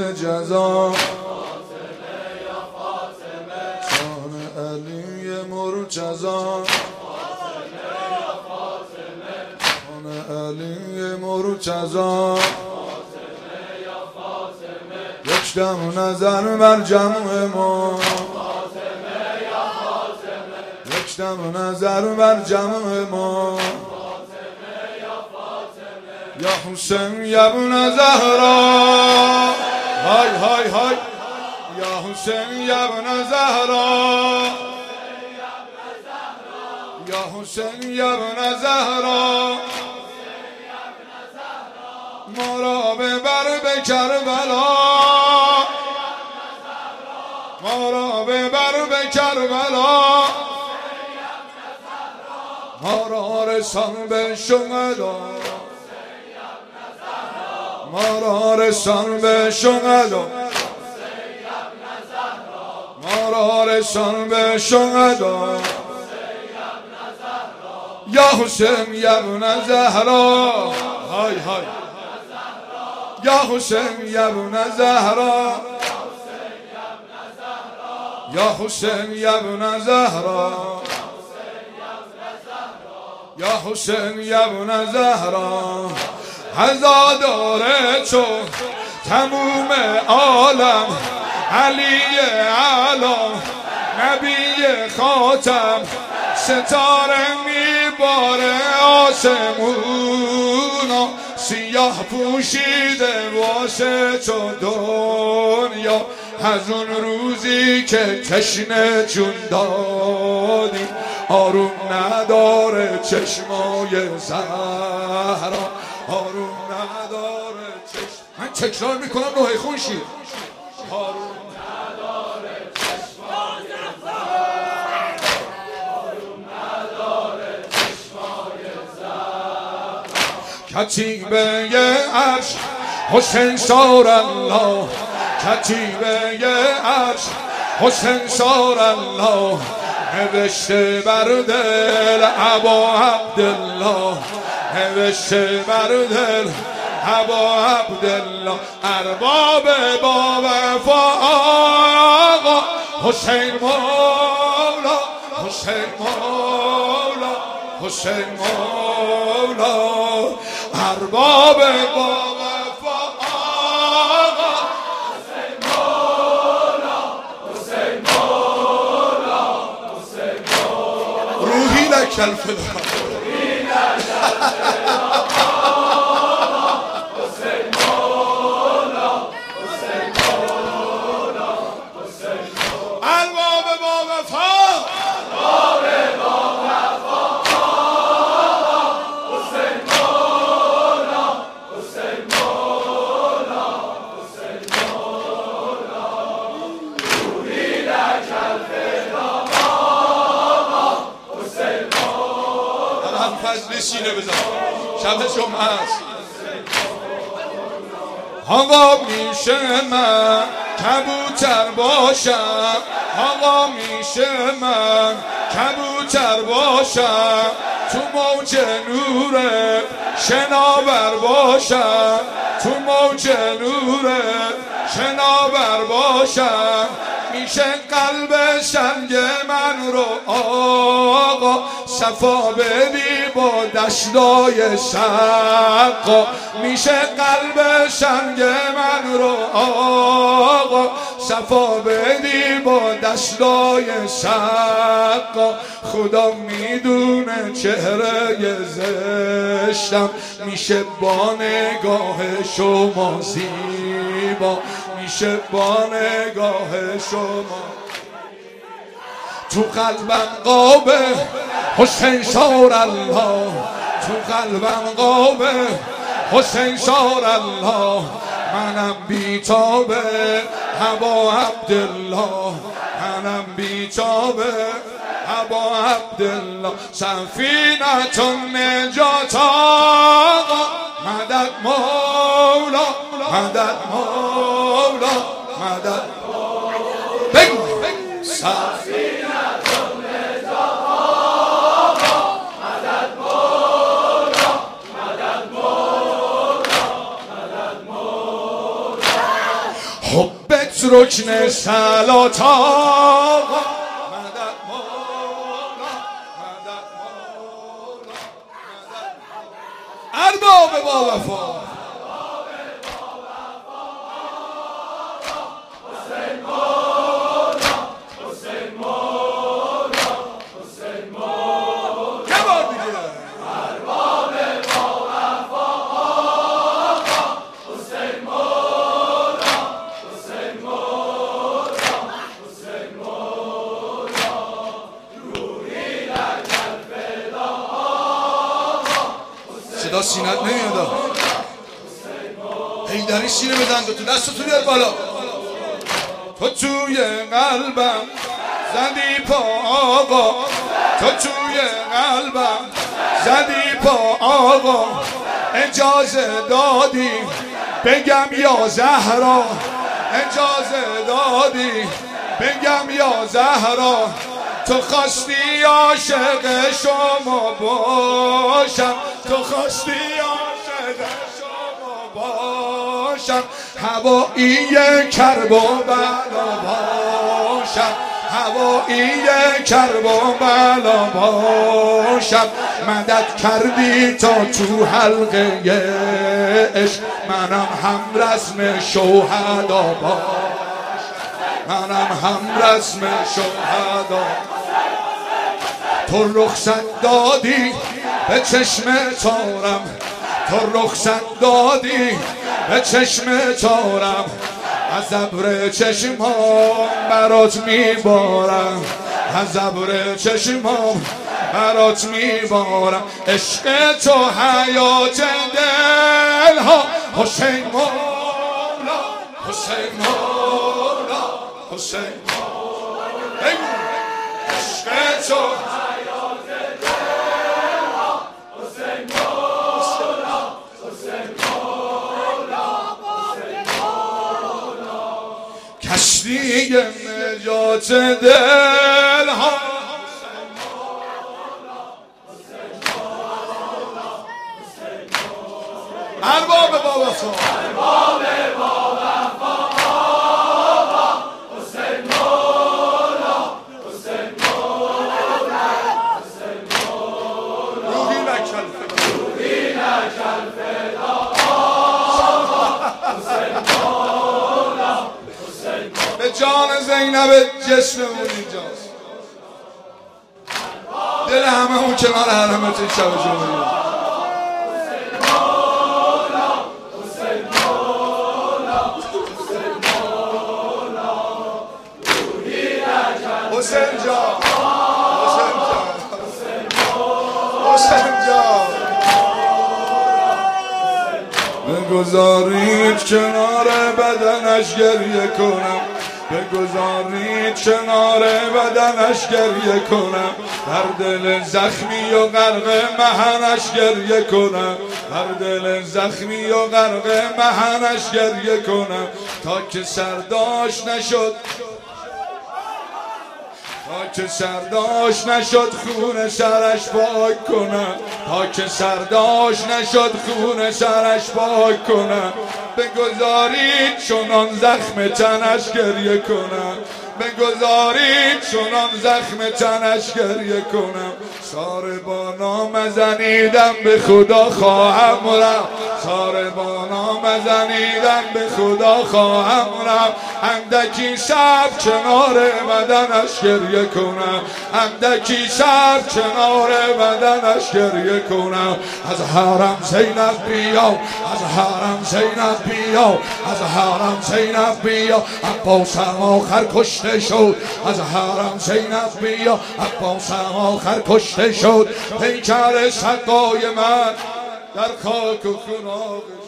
جزا جان علی مرتضی جان علی مرتضی یک دم نظر بر جمع ما یک دم نظر بر جمع ما یا حسین یا ابن زهرا های های های یا حسین یا ابن زهرا یا حسین یا ابن زهرا ما را ببر به کربلا ما را ببر به کربلا ما را رسان به شهدا ما را رسان به شهدا ما را رسان به شهدا یا حسین یا ابن زهرا های های یا حسین یا ابن زهرا یا حسین یا ابن زهرا یا حسین یا ابن زهرا عزادار چون تموم عالم علی اعلام نبی خاتم ستاره میباره آسمونا سیاه پوشیده واسه تو دنیا از اون روزی که تشنه جون دادی آروم نداره چشمای زهرا آروم نداره چشم من تکرار میکنم روح خون شید آروم نداره چشمای زهرا آروم نداره چشمای زهرا کتیبه عرش حسین سار الله کتیبه عرش حسین سار الله نوشته بر دل ابا عبدالله نوشته بر دل ابا عبدالله ارباب با وفا آقا حسین مولا حسین مولا حسین مولا ارباب با وفا آقا حسین مولا حسین مولا حسین مولا روحی لک الفدا فضل سینه بزن شب جمعه است آقا میشه من کبوتر باشم آقا میشه من کبوتر باشم تو موج نور شناور باشم تو موج نور شناور باشم میشه قلب سنگ من رو آقا صفا بدی با دشتای سقا میشه قلب سنگ من رو آقا صفا بدی با دشتای سقا خدا میدونه چهره زشتم میشه با نگاه شما زیبا میشه با نگاه شما تو قلبم قابه حسین سار الله تو قلبم قابه حسین سار الله منم بیتابه ابا عبدالله منم بیتابه ابا عبدالله سفینة النجات آقا مدد مولا مدد مولا مدد بگو سفینة النجات آقا مدد مولا مدد مولا مدد مولا حبت رکن صلات آقا ارباب با وفا صدا سینت نمیاد. حیدری سینه بزن تو دستتو بیار بالا. تو توی قلبم زدی پا آقا، تو توی قلبم زدی پا آقا، اجازه دادی بگم یا زهرا، اجازه دادی بگم یا زهرا، تو خواستی عاشق شما باشم، تو خواستی عاشق شما باشم، هوایی کرب و بلا باشم، هوایی کرب و بلا باشم، مدد کردی تا تو حلقه عشق منم هم رسم شهدا باشم، منم هم رسم شهدا. تو رخصت دادی به چشم تارم، تو رخصت دادی به چشم تارم، از ابر چشمام برات میبارم، از ابر چشمام برات میبارم، عشق تو حیات دلها، حسین مولا، حسین مولا، حسین مولا، عشق تو کشتی نجات دلها، ارباب با وفا، ارباب با وفا آقا، حسین مولا، حسین مولا، حسین مولا، روحی لکل فدا، روحی لکل فدا آقا، حسین مولا، حسین مولا. به جان زینب جسممون اینجاست، دل هممون کنار حرمت شب جمعه. حسین جان، حسین جان، حسین جان، بگذارید کنار بدنش گریه کنم، بگذارید کنار بدنش گریه کنم، در دل زخمی و غرق محنش گریه کنم، در دل زخمی و غرق محنش گریه کنم، تا که سرداش نشد، تا که سرداش نشد خون سرش پاک کنم، تا که سرداش نشد خون سرش پاک کنم، بگذارید چنان زخم تنش گریه کنم، بگذارید چنان زخم تنش گریه کنم، ساربانا مزنیدم به خدا خواهم رفت، ساربانا مزنیدم به خدا خواهم رفت، اندکی شب کنار بدنش گریه کنم، اندکی شب کنار بدنش گریه کنم، از حرم زینب بیا، از حرم زینب بیا، از حرم زینب بیا، عباسم آخر کشته شد، از حرم زینب بیا، عباسم آخر کشته شد، پیکر سقای من در خاک و خون